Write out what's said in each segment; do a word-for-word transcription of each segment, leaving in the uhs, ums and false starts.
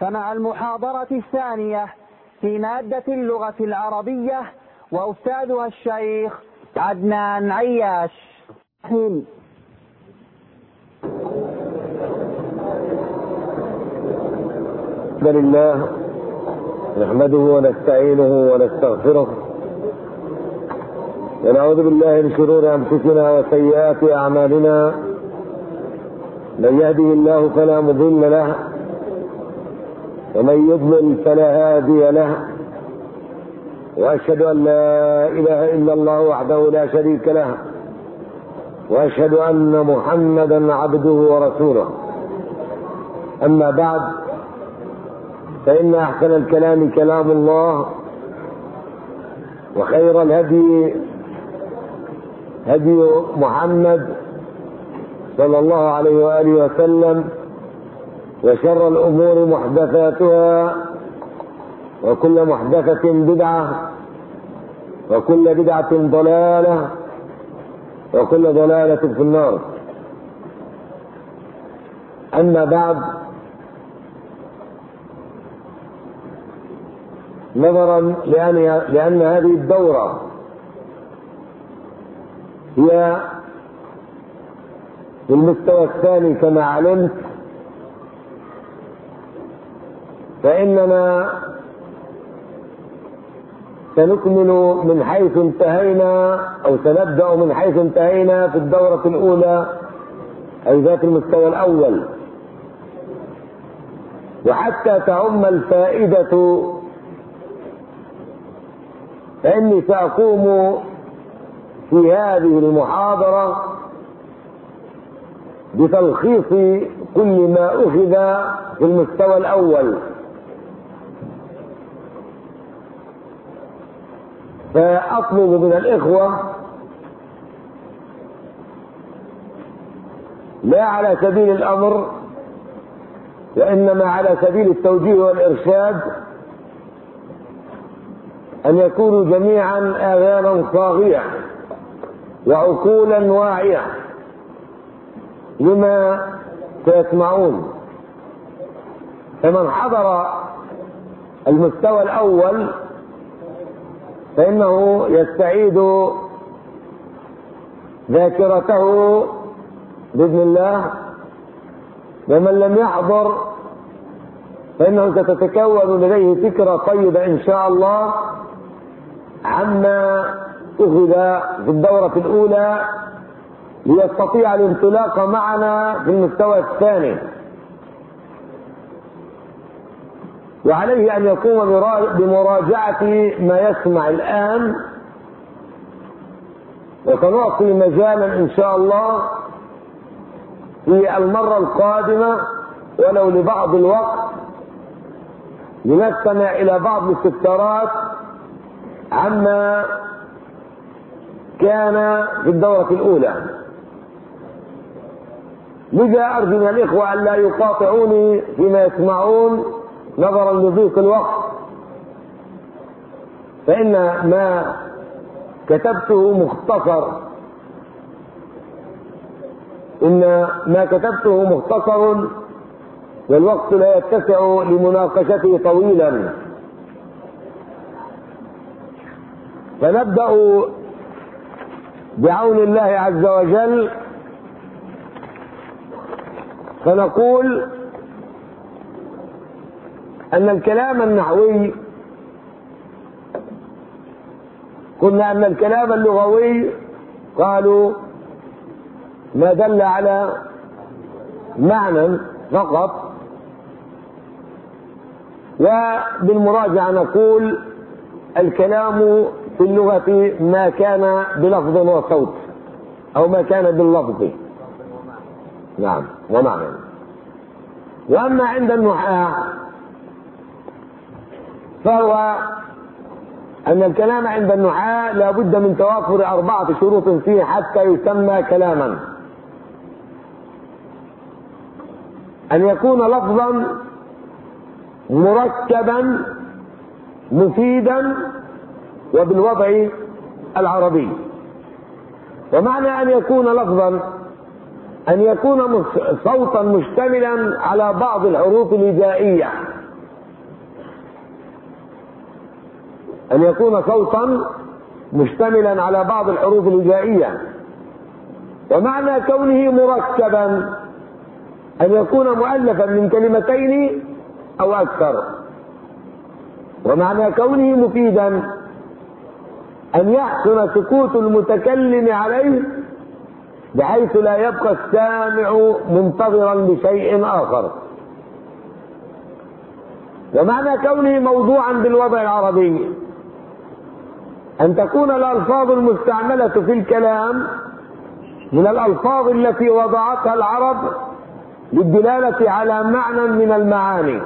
فمع المحاضرة الثانية في مادة اللغة العربية وأستاذها الشيخ عدنان عياش. الحمد لله نحمده ونستعينه ونستغفره ونعوذ بالله من شرور أنفسنا وسيئات أعمالنا. من يهده الله فلا مضل له ومن يضلل فلا هادي له، وأشهد أن لا إله إلا الله وحده لا شريك له، وأشهد أن محمدا عبده ورسوله. أما بعد، فإن أحسن الكلام كلام الله، وخير الهدي هدي محمد صلى الله عليه وآله وسلم، وشر الأمور محدثاتها، وكل محدثة بدعة، وكل بدعة ضلالة، وكل ضلالة في النار. أما بعد، نظرا لأن, لأن هذه الدورة هي في المستوى الثاني كما علمت، فإننا سنكمل من حيث انتهينا، أو سنبدأ من حيث انتهينا في الدورة الأولى، أي ذات المستوى الأول. وحتى تعم الفائدة فإني سأقوم في هذه المحاضرة بتلخيص كل ما أخذ في المستوى الأول، فأطلب من الإخوة لا على سبيل الأمر وإنما على سبيل التوجيه والإرشاد أن يكونوا جميعا آذانا صاغية وعقولا واعية لما سيسمعون. فمن حضر المستوى الأول فإنه يستعيد ذاكرته بإذن الله، ومن لم يحضر فإنه ستتكون لديه فكرة طيبة إن شاء الله عما أخذ في الدورة الأولى، ليستطيع الانطلاق معنا في المستوى الثاني. وعليه أن يقوم بمراجعة ما يسمع الآن، وسنعطي مجالا إن شاء الله في المرة القادمة ولو لبعض الوقت لنستمع إلى بعض الاستفسارات عما كان في الدورة الأولى. لذا أرجو من الإخوة أن لا يقاطعوني فيما يسمعون نظرا لضيق الوقت، فإن ما كتبته مختصر إن ما كتبته مختصر والوقت لا يتسع لمناقشته طويلا. فنبدأ بعون الله عز وجل، فنقول أن الكلام النحوي، قلنا أن الكلام اللغوي قالوا ما دل على معنى فقط، وبالمراجعة نقول الكلام في اللغة ما كان بلفظ وصوت، أو ما كان باللفظ نعم ومعنى. وأما عند النحاة فهو أن الكلام عند النحاة لا بد من توافر أربعة شروط فيه حتى يسمى كلاما: أن يكون لفظا مركبا مفيدا وبالوضع العربي. ومعنى أن يكون لفظا أن يكون صوتا مشتملا على بعض الحروف الهجائية أن يكون صوتا مشتملا على بعض الحروف الهجائية. ومعنى كونه مركبا أن يكون مؤلفا من كلمتين أو أكثر. ومعنى كونه مفيدا أن يحسن سكوت المتكلم عليه بحيث لا يبقى السامع منتظرا لشيء آخر. ومعنى كونه موضوعا بالوضع العربي أن تكون الألفاظ المستعملة في الكلام من الألفاظ التي وضعتها العرب للدلالة على معنى من المعاني.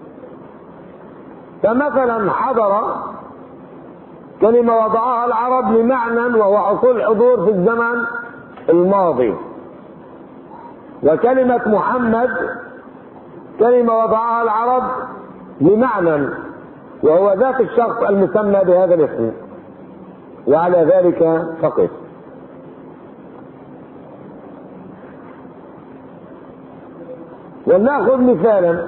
فمثلا حضر كلمة وضعها العرب لمعنى وهو حصول حضور في الزمن الماضي، وكلمة محمد كلمة وضعها العرب لمعنى وهو ذات الشخص المسمى بهذا الاسم. وعلى ذلك فقط. ولنأخذ مثالا.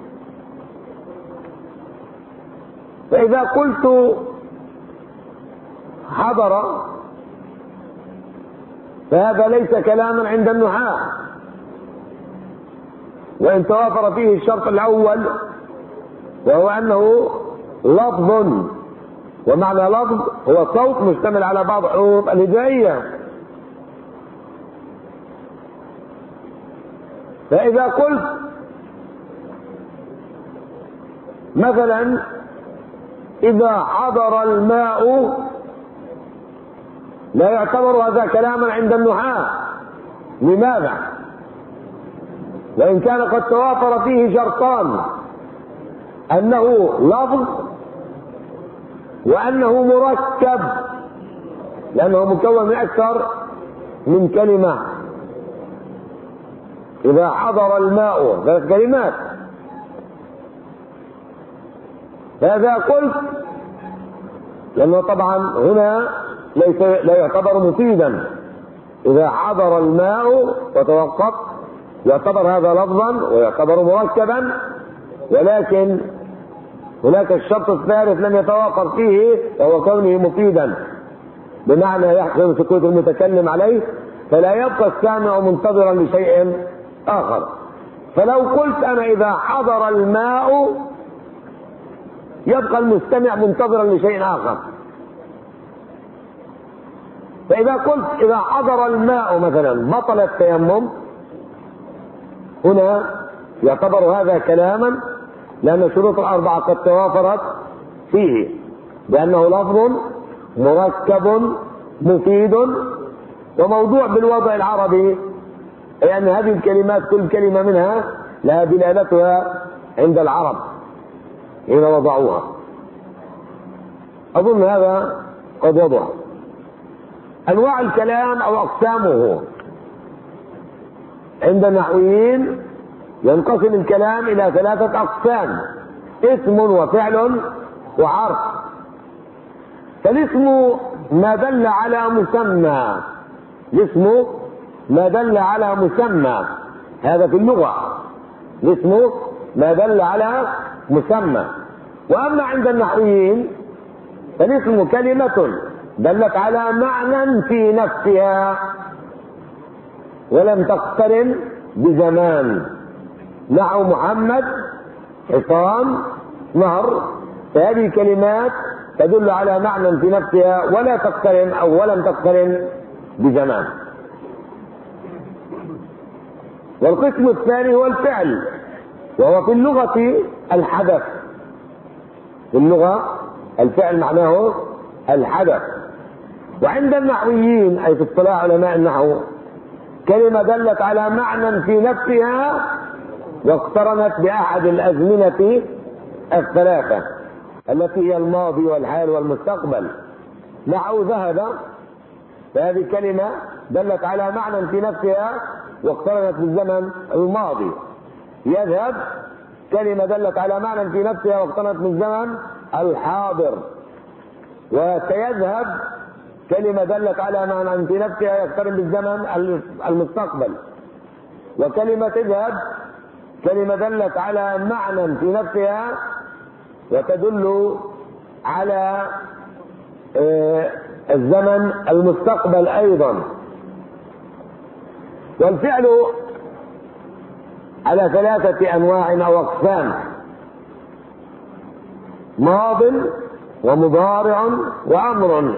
فإذا قلت حضر فهذا ليس كلاما عند النحاة، وإن توافر فيه الشرط الأول وهو أنه لفظ، ومعنى لفظ هو صوت مشتمل على بعض الحروف الهجائية. فإذا قلت مثلا إذا حضر الماء لا يعتبر هذا كلاما عند النحاة. لماذا؟ وإن كان قد توافر فيه شرطان، أنه لفظ وأنه مركب لأنه مكون من أكثر من كلمة. إذا حضر الماء ثلاث كلمات. فإذا قلت، لأنه طبعا هنا ليس لا يعتبر مفيدا، إذا حضر الماء وتوقف يعتبر هذا لفظا ويعتبر مركبا، ولكن هناك الشرط الثالث لم يتوافر فيه وهو كونه مفيدا، بمعنى يحسن سكوت المتكلم عليه فلا يبقى السامع منتظرا لشيء آخر. فلو قلت أنا إذا حضر الماء يبقى المستمع منتظرا لشيء آخر. فإذا قلت إذا حضر الماء مثلا بطل التيمم، هنا يعتبر هذا كلاما لأن الشروط الأربعة قد توافرت فيه، بأنه لفظ مركب مفيد وموضوع بالوضع العربي، أي أن هذه الكلمات كل كلمة منها لها دلالتها عند العرب حين وضعوها. أظن هذا قد وضع. أنواع الكلام أو أقسامه عند النحويين ينقسم الكلام إلى ثلاثة أقسام: اسم وفعل وحرف. فالاسم ما دل على مسمى، الاسم ما دل على مسمى، هذا في اللغة، الاسم ما دل على مسمى. وأما عند النحويين فالاسم كلمة دلت على معنى في نفسها ولم تقترن بزمان، نحو محمد، حصان، نهر. فهذه الكلمات تدل على معنى في نفسها ولا تقترن أو ولم تقترن بزمان. والقسم الثاني هو الفعل، وهو في اللغة الحدث. في اللغة الفعل معناه الحدث. وعند النحويين أي في اصطلاح علماء النحو كلمة دلت على معنى في نفسها واقترنت بأحد الأزمنة الثلاثة التي هي الماضي والحال والمستقبل. نحو ذهب، فهذه كلمة دلت على معنى في نفسها واقترنت بالزمن الماضي. يذهب كلمة دلت على معنى في نفسها واقترنت بالزمن الحاضر. وسيذهب كلمة دلت على معنى في نفسها يقترن بالزمن المستقبل. وكلمة اذهب كلمة دلت على معنى في نفسها وتدل على الزمن المستقبل أيضا. والفعل على ثلاثة أنواع أو أقسام: ماض ومضارع وأمر.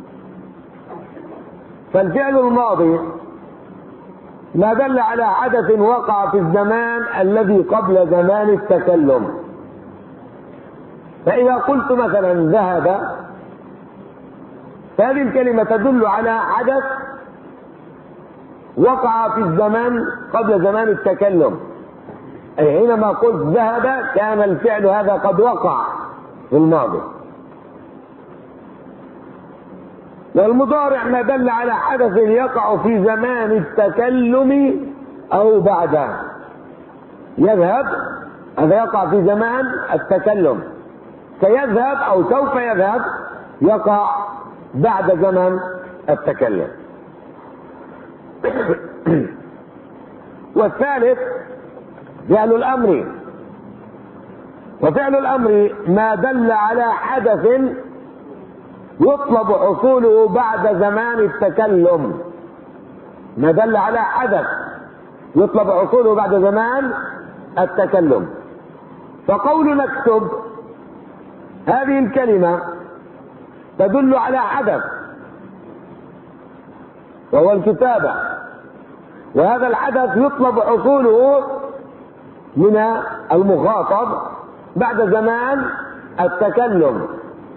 فالفعل الماضي ما دل على حدث وقع في الزمان الذي قبل زمان التكلم. فإذا قلت مثلا ذهب، فهذه الكلمة تدل على حدث وقع في الزمان قبل زمان التكلم، أي حينما قلت ذهب كان الفعل هذا قد وقع في الماضي. والمضارع ما دل على حدث يقع في زمان التكلم أو بعده. يذهب هذا يقع في زمان التكلم، سيذهب أو سوف يذهب يقع بعد زمن التكلم. والثالث فعل الأمر. وفعل الأمر ما دل على حدث يطلب حصوله بعد زمان التكلم. ما دل على حدث يطلب حصوله بعد زمان التكلم. فقول نكتب، هذه الكلمة تدل على حدث وهو الكتابة، وهذا الحدث يطلب حصوله من المخاطب بعد زمان التكلم،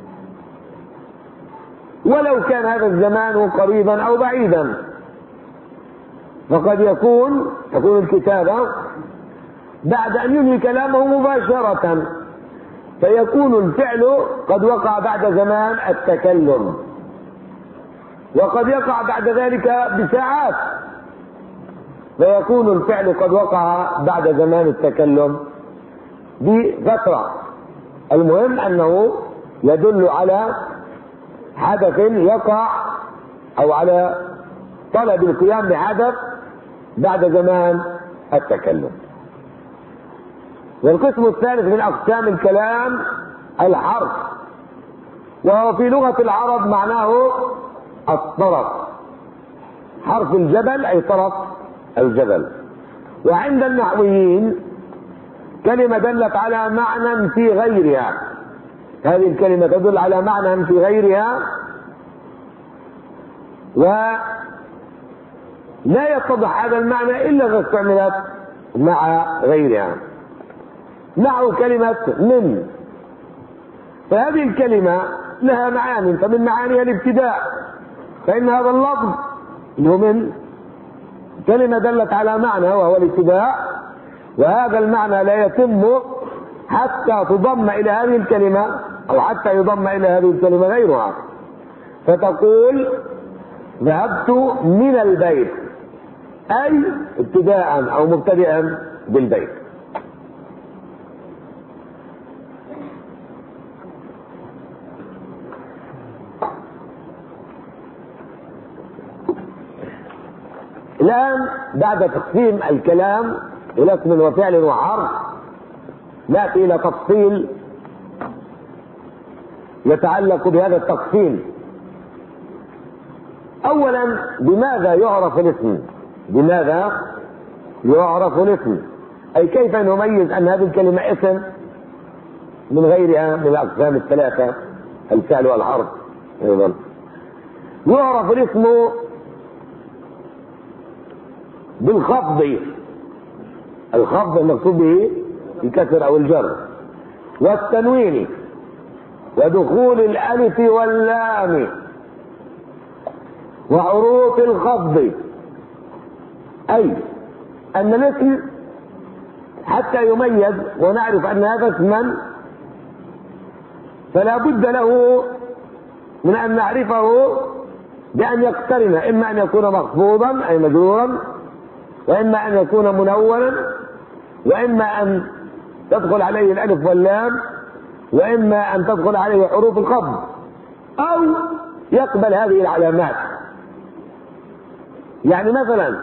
ولو كان هذا الزمان قريبا أو بعيدا. فقد يكون تكون الكتابة بعد أن ينهي كلامه مباشرة، فيكون الفعل قد وقع بعد زمان التكلم، وقد يقع بعد ذلك بساعات فيكون الفعل قد وقع بعد زمان التكلم بفترة. المهم أنه يدل على حدث يقع أو على طلب القيام بحدث بعد زمان التكلم. والقسم الثالث من أقسام الكلام الحرف، وهو في لغة العرب معناه الطرف، حرف الجبل أي طرف الجبل. وعند النحويين كلمة دلت على معنى في غيرها، هذه الكلمة تدل على معنى في غيرها ولا يتضح هذا المعنى إلا إذا استعملت مع غيرها. نحو كلمة من، فهذه الكلمة لها معاني، فمن معانيها الابتداء، فإن هذا اللفظ اللي هو من كلمة دلت على معنى وهو الابتداء، وهذا المعنى لا يتم حتى تضم إلى هذه الكلمة أو حتى يضم إلى هذه الكلمة غيرها. فتقول ذهبت من البيت، أي ابتداء أو مبتدئا بالبيت. الآن بعد تقسيم الكلام إلى اسم وفعل وحرف نأتي إلى تفصيل يتعلق بهذا التقسيم. أولا، بماذا يعرف الاسم؟ بماذا يعرف الاسم؟ أي كيف نميز أن هذه الكلمة اسم من غيرها من الأقسام الثلاثة الفعل والحرف أيضا. يعرف الاسم بالخفض، الخفض المقصود به الكسر أو الجر، والتنوين، ودخول الألف واللام، وحروف الخفض. أي أن الاسم حتى يميز ونعرف أن هذا اسما فلا بد له من أن نعرفه بأن يقترن، إما أن يكون مخفوضا أي مجرورا، وإما أن يكون منونا، وإما أن تدخل عليه الألف واللام، وإما أن تدخل عليه حروف الخفض، أو يقبل هذه العلامات. يعني مثلا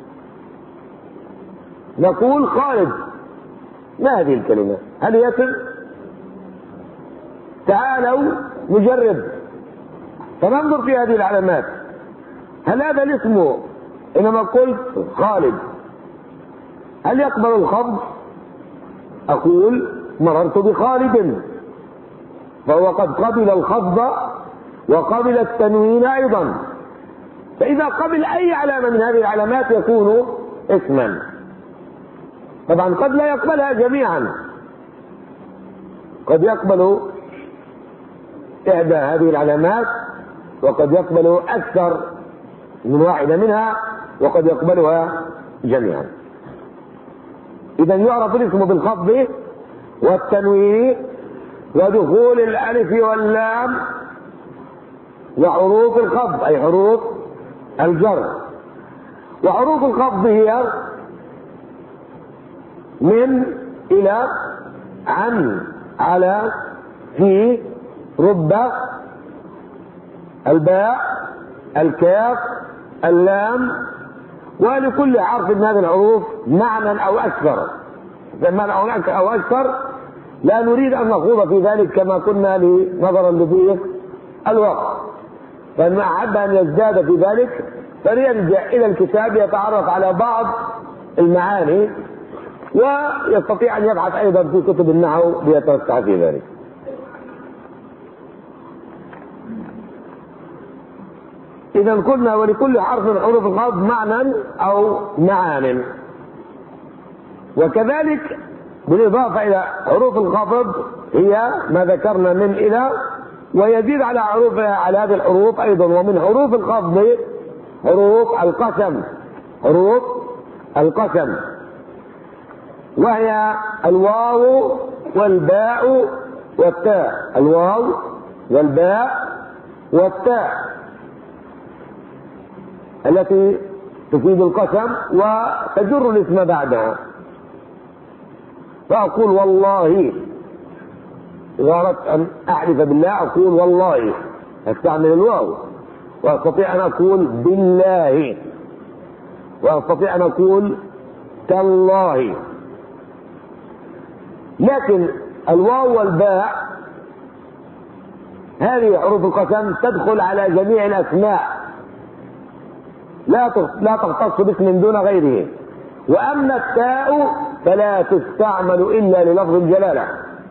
نقول خالد، ما هذه الكلمة؟ هل هي اسم؟ تعالوا نجرب، فننظر في هذه العلامات. هل هذا الاسم إنما قلت خالد هل يقبل الخفض؟ أقول مررت بخالد، فهو قد قبل الخفض وقبل التنوين أيضا، فإذا قبل أي علامة من هذه العلامات يكون اسما. طبعا قد لا يقبلها جميعا، قد يقبل إحدى هذه العلامات وقد يقبل أكثر من واحدة منها وقد يقبلها جميعا. إذا يعرف الاسم بالخفض والتنوين ودخول الألف واللام وحروف الخفض أي حروف الجر. وحروف الخفض هي من، إلى، عن، على، في، رب، الباء، الكاف، اللام. ولكل حرف من هذه الحروف معنى أو أكثر، معنى أو أكثر لا نريد أن نخوض في ذلك كما كنا نظرا لضيق الوقت، فمن أحب أن يزداد في ذلك فليرجع إلى الكتاب يتعرف على بعض المعاني، ويستطيع أن يبحث أيضا في كتب النحو ليتوسع في ذلك. إذا قلنا ولكل حرف من حروف الخفض معنى أو معان. وكذلك بالإضافة إلى حروف الخفض هي ما ذكرنا من، إلى، ويزيد على حروف على هذه الحروف أيضا. ومن حروف الخفض حروف القسم، حروف القسم وهي الواو والباء والتاء، الواو والباء والتاء التي تفيد القسم وتجر الاسم بعدها. فأقول والله، إذا أردت أن أحلف بالله أقول والله، أستعمل الواو. وأستطيع أن أقول بالله، وأستطيع أن أقول تالله. لكن الواو والباء هذه حروف القسم تدخل على جميع الأسماء، لا لا تختص باسم دون غيره. وأما التاء فلا تستعمل إلا للفظ الجلالة.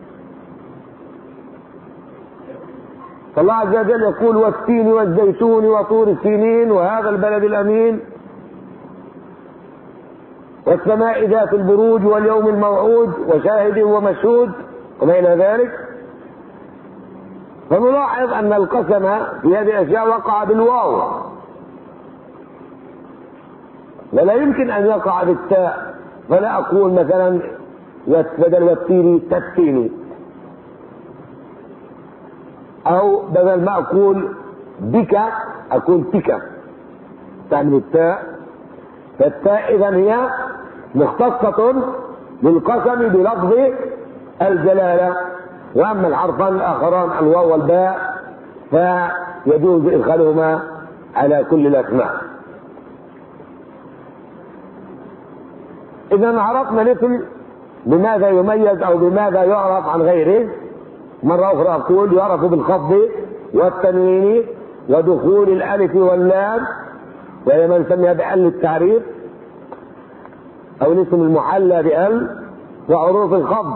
فالله عز وجل يقول والتين والزيتون وطور السينين وهذا البلد الأمين والسماء ذات البروج واليوم الموعود وشاهد ومشهود وما إلى ذلك. فنلاحظ أن القسم في هذه الأشياء وقع بالواو، ولا يمكن أن يقع بالتاء. فلا أقول مثلا بدل والتين تتين، أو بدل ما أقول بك أقول تك، تعمل التاء. فالتاء إذن هي مختصة بالقسم بلفظ الجلالة. وأما الحرفان الآخران الواو والباء فيجوز إدخالهما على كل الأسماء. إذا عرفنا الاسم بماذا يميز أو بماذا يعرف عن غيره. مرة أخرى أقول يعرف بالخفض والتنوين ودخول الألف واللام، وهي ما نسميها بأل التعريف أو الاسم المحلى بأل، وحروف الخفض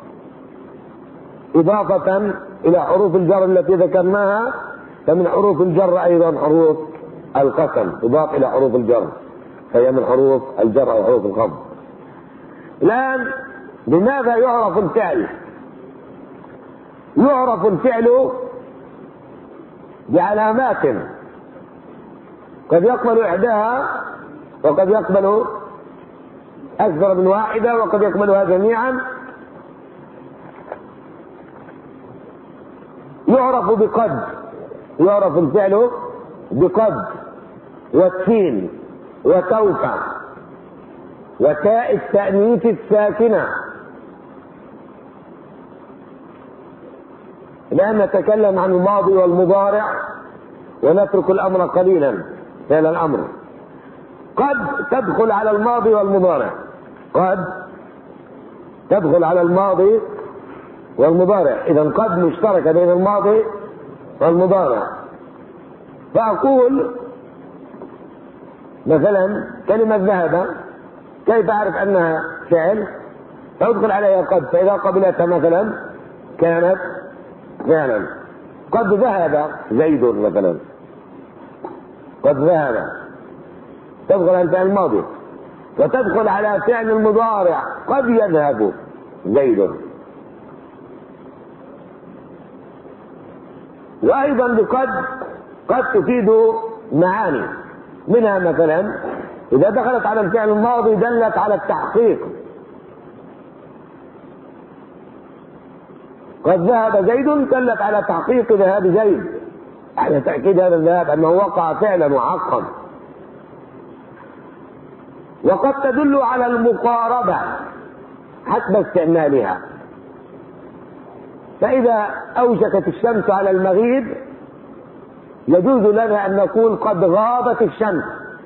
إضافة إلى حروف الجر التي ذكرناها. فمن حروف الجر أيضا حروف القسم تضاف إلى حروف الجر، فهي من حروف الجر أو حروف الخفض. الآن بماذا يعرف الفعل؟ يعرف الفعل بعلامات قد يقبل إحداها وقد يقبل أكثر من واحدة وقد يقبلها جميعا. يعرف بقد، يعرف الفعل بقد والسين وسوف وتاء التأنيث الساكنة. الآن نتكلم عن الماضي والمضارع ونترك الأمر قليلا فعل الأمر. قد تدخل على الماضي والمضارع، قد تدخل على الماضي والمضارع. إذا قد مشتركة بين الماضي والمضارع. فأقول مثلا كلمة ذهب، كيف أعرف أنها فعل؟ فأدخل عليها قد، فإذا قبلتها مثلا كانت فعلا. قد ذهب زيد مثلا، قد ذهب تدخل على الفعل الماضي، وتدخل على فعل المضارع قد يذهب زيد. وأيضا بقد قد تفيد معاني، منها مثلا إذا دخلت على الفعل الماضي دلت على التحقيق. قد ذهب زيد دلت على تحقيق ذهاب زيد، على تأكيد هذا الذهاب أنه وقع فعلا وحقا. وقد تدل على المقاربة حسب استعمالها، فإذا أوشكت الشمس على المغيب يجوز لنا أن نقول قد غابت الشمس،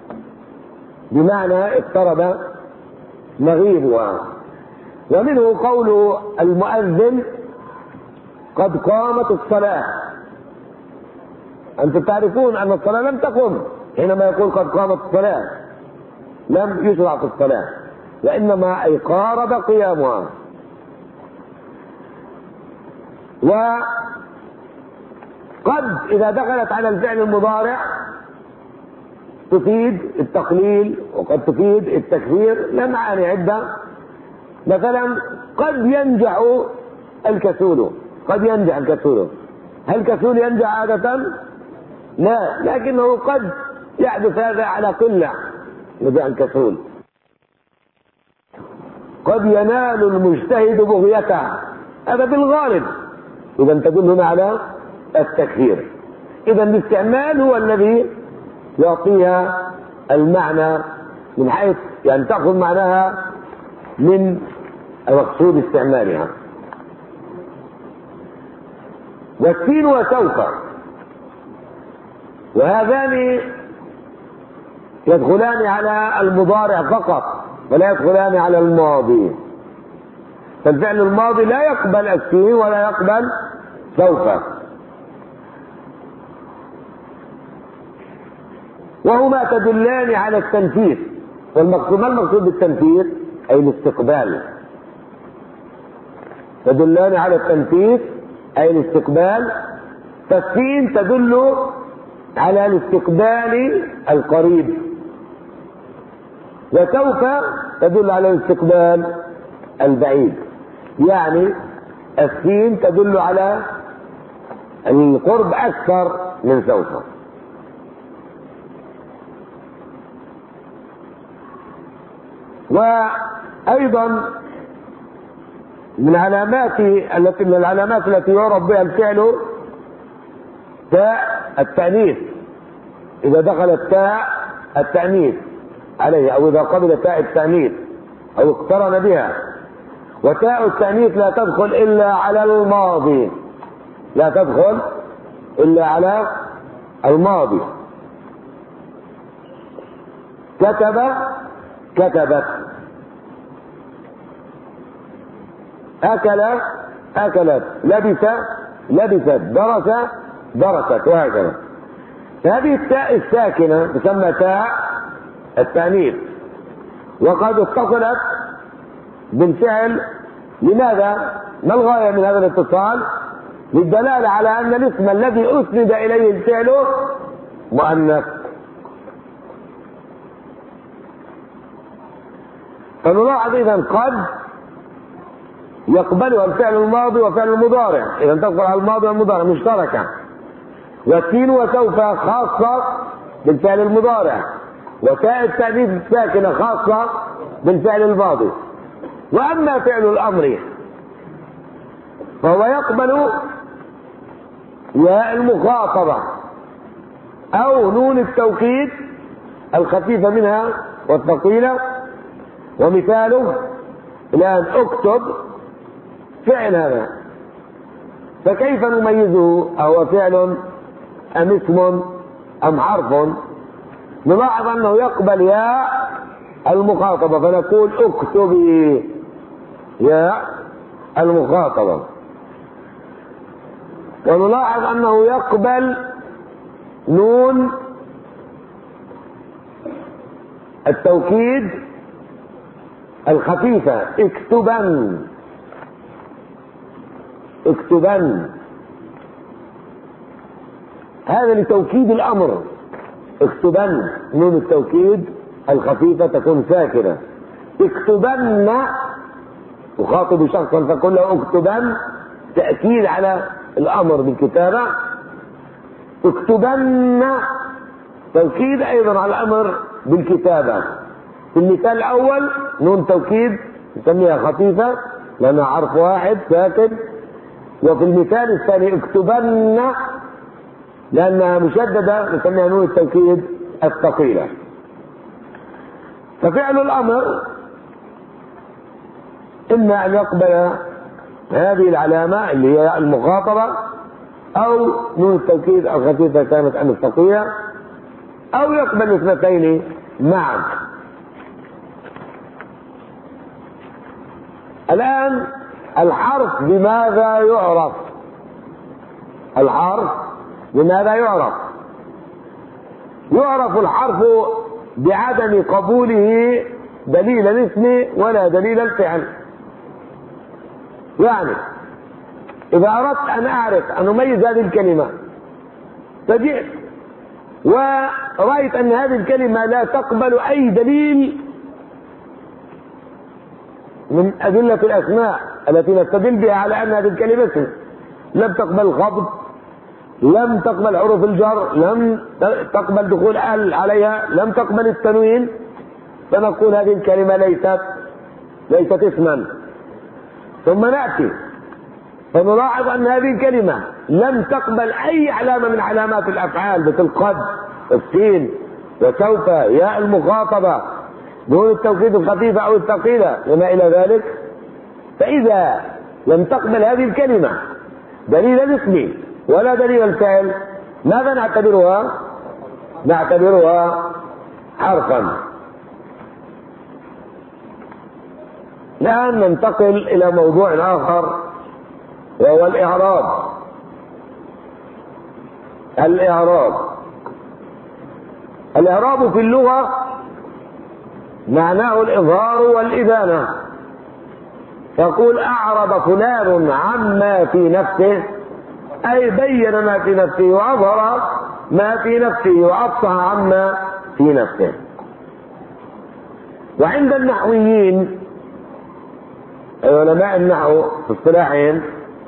بمعنى اقترب مغيبها. ومنه قول المؤذن قد قامت الصلاة. أنتم تعرفون أن الصلاة لم تقم حينما يقول قد قامت الصلاة، لم يشرع في الصلاة، وإنما أي قارب قيامها. وقد إذا دخلت على الفعل المضارع تفيد التقليل وقد تفيد التكثير، لا معاني عدة. مثلا قد ينجح الكسول، قد ينجح الكسول. هل الكسول ينجح عادة؟ لا، لكنه قد يحدث هذا على قلة نجاح الكسول. قد ينال المجتهد بغيته، هذا بالغالب، إذا تدل هنا على التكثير. إذا الاستعمال هو الذي يعطيها المعنى من حيث يعني تأخذ معناها من مقصود استعمالها. والسين وسوف، وهذان يدخلان على المضارع فقط ولا يدخلان على الماضي. فالفعل الماضي لا يقبل السين ولا يقبل سوف. وهما تدلان على التنفيذ. والمقصود، ما المقصود بالتنفيذ؟ أي الاستقبال. تدلان على التنفيذ أي الاستقبال. فالسين تدل على الاستقبال القريب، وسوف تدل على الاستقبال البعيد. يعني السين تدل على القرب أكثر من سوف. وأيضا من علامات التي من العلامات التي يعرف بها الفعل تاء التأنيث. إذا دخلت تاء التأنيث عليه، أو إذا قبل تاء التأنيث أو اقترن بها. وتاء التأنيث لا تدخل إلا على الماضي، لا تدخل إلا على الماضي. كتب كتبت، أكل أكلت، لبس لبست، درس درست، وهكذا. هذه التاء الساكنة تسمى تاء التأنيث، وقد اتصلت بالفعل. لماذا؟ ما الغاية من هذا الاتصال؟ للدلالة على أن الاسم الذي أسند إليه الفعل مؤنث. فنلاحظ إذن قد يقبلها الفعل الماضي وفعل المضارع، إذا تدخل على الماضي والمضارع مشتركة. والسين وسوف خاصة بالفعل المضارع، وتاء التأنيث الساكنة خاصة بالفعل الماضي. وأما فعل الأمر فهو يقبل ياء المخاطبة أو نون التوكيد الخفيفة منها والثقيلة. ومثاله الآن اكتب فعل هذا، فكيف نميزه؟ أهو فعل أم اسم أم حرف؟ نلاحظ أنه يقبل ياء المخاطبة، فنقول اكتبي ياء المخاطبة. ونلاحظ أنه يقبل نون التوكيد الخفيفة، اكتبن، اكتبن، هذا لتوكيد الأمر. اكتبن، نون التوكيد الخفيفة تكون ساكنة. اكتبن، تخاطب شخصا فقل له اكتبن، تأكيد على الأمر بالكتابة. اكتبن توكيد أيضا على الأمر بالكتابة. في المثال الأول نون توكيد نسميها خفيفة لأنها حرف واحد ساكن، وفي المثال الثاني اكتبن لأنها مشددة نسميها نون التوكيد الثقيلة. ففعل الأمر إما أن يقبل هذه العلامة اللي هي المخاطبة، أو نون التوكيد الخفيفة كانت أم الثقيلة، أو يقبل اثنتين معا. الآن الحرف بماذا يعرف؟ الحرف بماذا يعرف؟ يعرف الحرف بعدم قبوله دليل الاسم ولا دليل الفعل. يعني إذا أردت أن أعرف أن أميز هذه الكلمة فجئت ورأيت أن هذه الكلمة لا تقبل أي دليل من أدلة الأسماء التي نستدل بها على أن هذه الكلمة اسم، لم تقبل الخفض، لم تقبل حروف الجر، لم تقبل دخول ال عليها، لم تقبل التنوين، فنقول هذه الكلمة ليست ليست اسما. ثم نأتي فنلاحظ أن هذه الكلمة لم تقبل أي علامة من علامات الأفعال مثل قد، السين، وسوف، ياء المخاطبة، نون التوكيد الخفيفة أو الثقيلة وما إلى ذلك. فإذا لم تقبل هذه الكلمة دليل الاسم ولا دليل الفعل، ماذا نعتبرها؟ نعتبرها حرفا. الآن ننتقل إلى موضوع آخر وهو الإعراب. الإعراب الإعراب في اللغة معناه الإظهار والإبانة. يقول أعرب فلان عما في نفسه، أي بين ما في نفسه وأظهر ما في نفسه وأفصح عما في نفسه. وعند النحويين علماء النحو في اصطلاحهم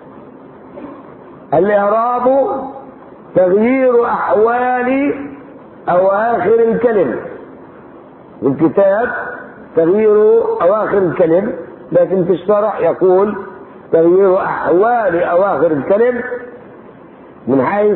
الإعراب تغيير أحوال أواخر الكلم. الكتاب تغيير أواخر الكلم، لكن في الشرع يقول تغيير أحوال أواخر الكلم من حيث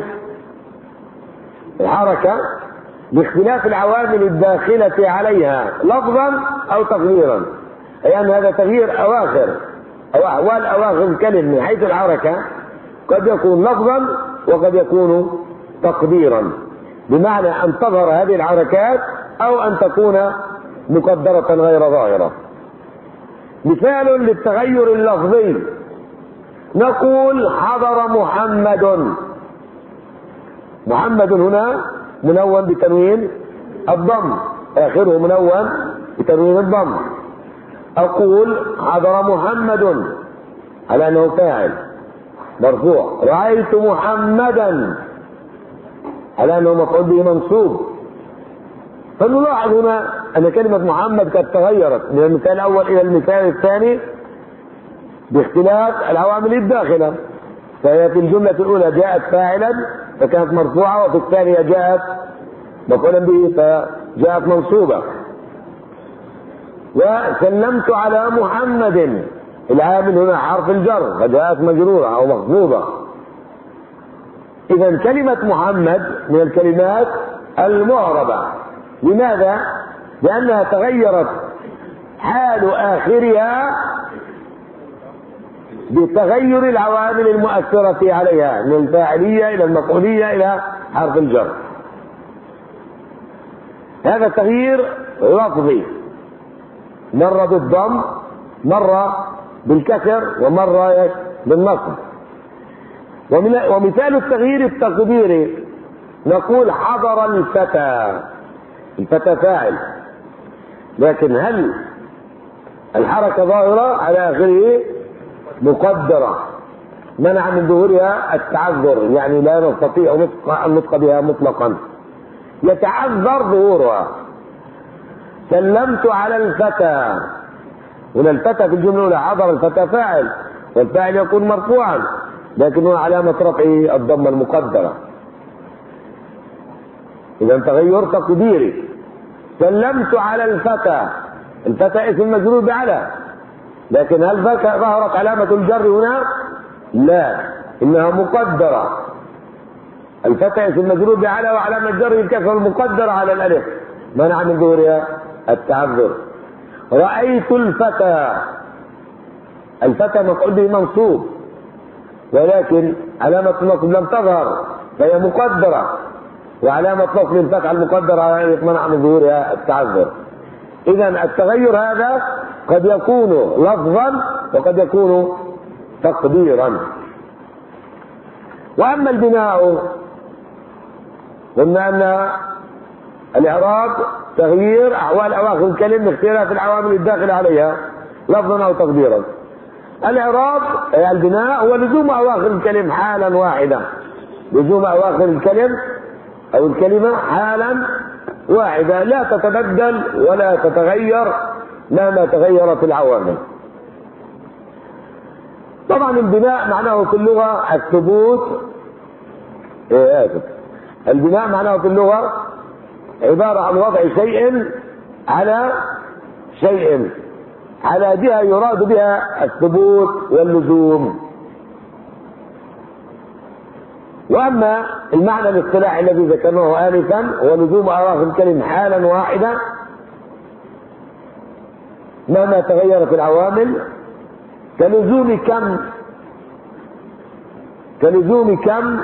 الحركة باختلاف العوامل الداخلة عليها لفظا أو تقديرا. أي أن هذا تغيير أواخر أو أحوال أواخر الكلم من حيث الحركة قد يكون لفظا وقد يكون تقديرا، بمعنى أن تظهر هذه الحركات أو أن تكون مقدرة غير ظاهرة. مثال للتغير اللفظي نقول حضر محمد. محمد هنا منون بتنوين الضم، آخره منون بتنوين الضم. أقول حضر محمد على أنه فاعل مرفوع. رأيت محمدا على أنه مفعول به منصوب. فنلاحظ هنا أن كلمة محمد قد تغيرت من المثال الأول إلى المثال الثاني باختلاف العوامل الداخلة. فهي في الجملة الأولى جاءت فاعلا فكانت مرفوعة، وفي الثانية جاءت مفعولا به فجاءت منصوبة. وسلمت على محمد، العامل هنا حرف الجر فجاءت مجرورة أو مخفوضة. إذا كلمة محمد من الكلمات المعربة. لماذا؟ لأنها تغيرت حال آخرها بتغير العوامل المؤثرة عليها من الفاعلية إلى المفعولية إلى حرف الجر. هذا تغيير لفظي، مرة بالضم، مرة بالكسر، ومرة بالنصب. ومثال التغيير التقديري نقول حضر الفتى، الفتى فاعل، لكن هل الحركة ظاهرة على آخره مقدرة منع من ظهورها التعذر، يعني لا نستطيع النطق بها مطلقا، يتعذر ظهورها. سلمت على الفتى، هنا الفتى في الجملة الأولى حضر الفتى فاعل، والفاعل يكون مرفوعا، لكنه علامة رفعه الضمة المقدرة. إذا تغير تقديري. سلمت على الفتى، الفتى اسم مجرور بعلى، لكن هل ظهرت علامة الجر هنا؟ لا، إنها مقدرة. الفتى اسم مجرور بعلى وعلامة جره الكسرة المقدرة على الألف، منع من ظهورها التعذر. رأيت الفتى، الفتى مفعول به منصوب، ولكن علامة النصب لم تظهر فهي مقدرة، وعلامة نصب الفتحة المقدرة على الألف منع من ظهورها التعذر. إذا التغير هذا قد يكون لفظا وقد يكون تقديرا. وأما البناء قلنا أن الإعراب تغيير أحوال أواخر الكلم باختلاف العوامل الداخلة عليها لفظا أو تقديرا. الإعراب البناء هو لزوم أواخر الكلم حالا واحدة، لزوم أواخر الكلم أو الكلمة حالا واحدة لا تتبدل ولا تتغير مهما تغيرت العوامل. طبعا البناء معناه في اللغة الثبوت، إيه آسف. البناء معناه في اللغة عبارة عن وضع شيء على شيء على جهة يراد بها الثبوت واللزوم. وأما المعنى الاصطلاحي الذي ذكرناه آنفا هو لزوم أواخر الكلم حالا واحدة مهما تغيرت العوامل، كلزوم كم كلزوم كم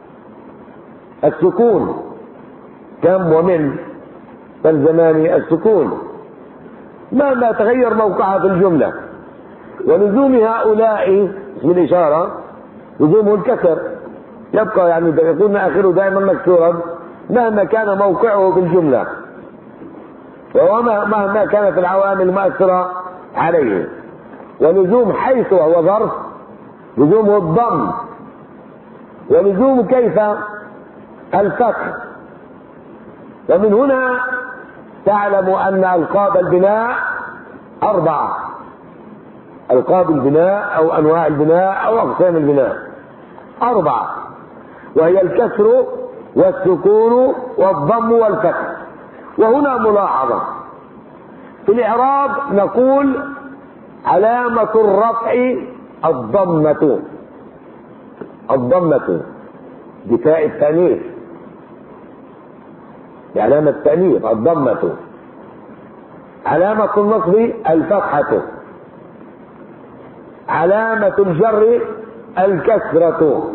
السكون، كم ومن فالزمان السكون مهما تغير موقعها في الجملة. ولزوم هؤلاء اسم الإشارة لزومه الكسر، يبقى يعني يكون آخره دائما مكسورا مهما كان موقعه في الجملة، ومهما كانت العوامل مؤثرة عليه. ولزوم حيث وهو ظرف لزومه الضم، ولزوم كيف الفتح. ومن هنا تعلم أن ألقاب البناء أربعة، ألقاب البناء أو أنواع البناء أو أقسام البناء أربعة، وهي الكسر والسكون والضم والفتح. وهنا ملاحظة في الإعراب نقول علامة الرفع الضمة، الضمة بتاء التأنيث، علامة التأنيث الضمة. علامة النصب الفتحة، علامة الجر الكسرة،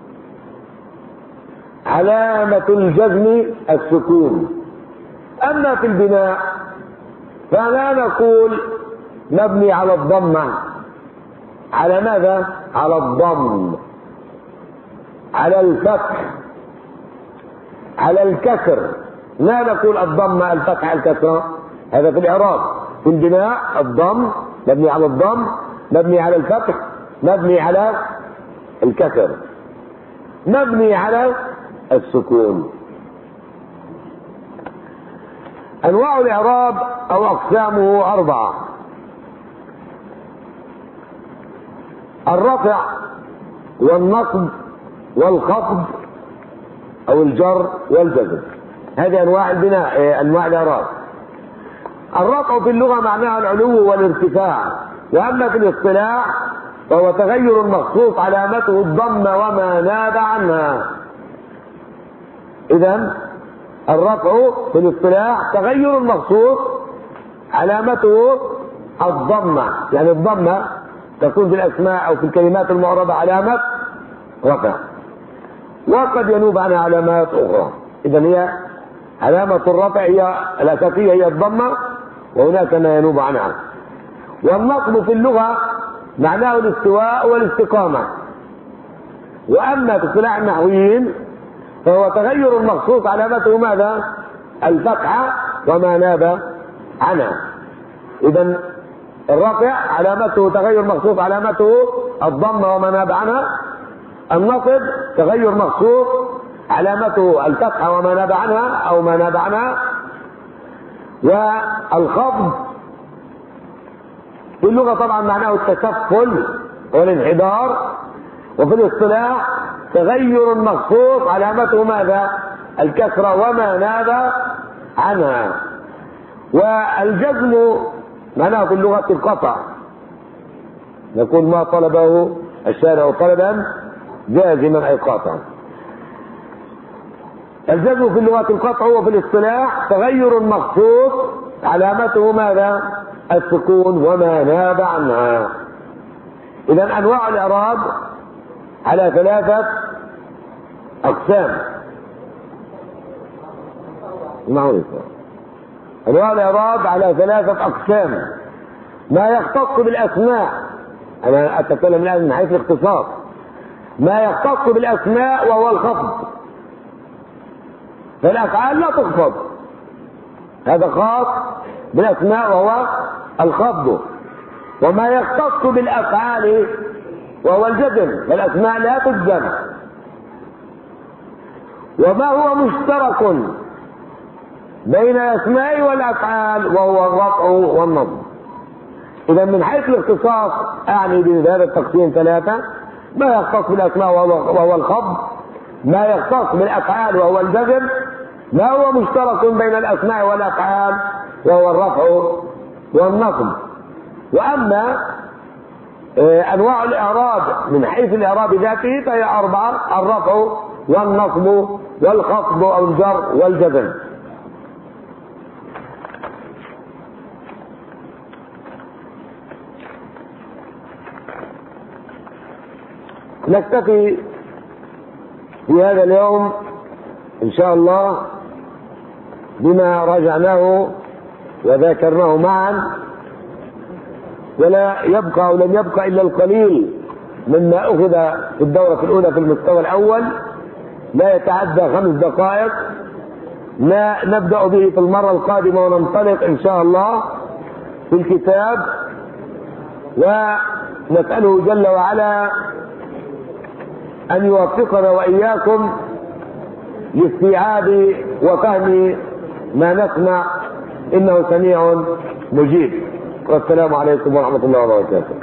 علامة الجزم السكون. أما في البناء فلا نقول مبني على الضمة، على ماذا؟ على الضم، على الفتح، على الكسر. لا نقول الضمة الفتح الكسرة، هذا في الإعراب. في البناء الضم مبني على الضم، مبني على الفتح، مبني على الكسر، مبني على السكون. أنواع الإعراب أو أقسامه أربعة: الرفع والنصب والخفض أو الجر والجزم، هذه أنواع البناء، أنواع الإعراب. الرفع في اللغة معناها العلو والارتفاع، وأما في الاصطلاح فهو تغير مخصوص علامته الضم وما ناب عنها. إذن الرفع في الاصطلاح تغير مخصوص علامته الضمة، يعني الضمة تكون في الأسماء أو في الكلمات المعربة علامة رفع، وقد ينوب عنها علامات أخرى. إذن هي علامة الرفع هي الأساسية هي الضمة، وهناك ما ينوب عنها. والنصب في اللغة معناه الاستواء والاستقامة، وأما في اصطلاح النحويين فهو تغير مخصوص علامته ماذا؟ الفتحة وما ناب عنها. إذا الرفع علامته تغير مخصوص علامته الضمة وما ناب عنها. النصب تغير مخصوص علامته الفتحة وما ناب عنها أو ما ناب عنها. والخفض في اللغة طبعا معناه التسفل والانحدار، وفي الاصطلاح تغير مخصوص علامته ماذا؟ الكسرة وما ناب عنها. والجزم معناه في اللغة القطع، يكون ما طلبه الشارع طلبا جازما أي قاطعا. الجزم في اللغة القطع وفي الاصطلاح تغير مخصوص علامته ماذا؟ السكون وما ناب عنها. إذا أنواع الإعراب على ثلاثة أقسام. أنواع الإعراب على ثلاثة أقسام. ما يختص بالأسماء، أنا أتكلم الآن من حيث الاختصاص، ما يختص بالأسماء وهو الخفض، فالأفعال لا تخفض، هذا خاص بالأسماء وهو الخفض. وما يختص بالأفعال وهو الجزم، فالأسماء لا تجزم. وما هو مشترك بين الأسماء والأفعال وهو الرفع والنصب. إذا من حيث الاختصاص أعني بهذا التقسيم ثلاثة: ما يختص بالأسماء وهو الخفض، ما يختص بالأفعال وهو الجزم، ما هو مشترك بين الأسماء والأفعال وهو الرفع والنصب. وأما أنواع الإعراب من حيث الإعراب ذاته فهي أربعة: الرفع والنصب والخفض أو الجر والجزم. نكتفي في هذا اليوم إن شاء الله بما راجعناه وذاكرناه معا، ولا يبقى أو لم يبقى إلا القليل مما أخذ في الدورة الأولى في المستوى الأول، لا يتعدى خمس دقائق. ما نبدأ به في المرة القادمة وننطلق إن شاء الله في الكتاب، ونسأله جل وعلا أن يوفقنا وإياكم لاستيعاب وفهم ما نسمع، إنه سميع مجيب. والسلام عليكم ورحمة الله وبركاته.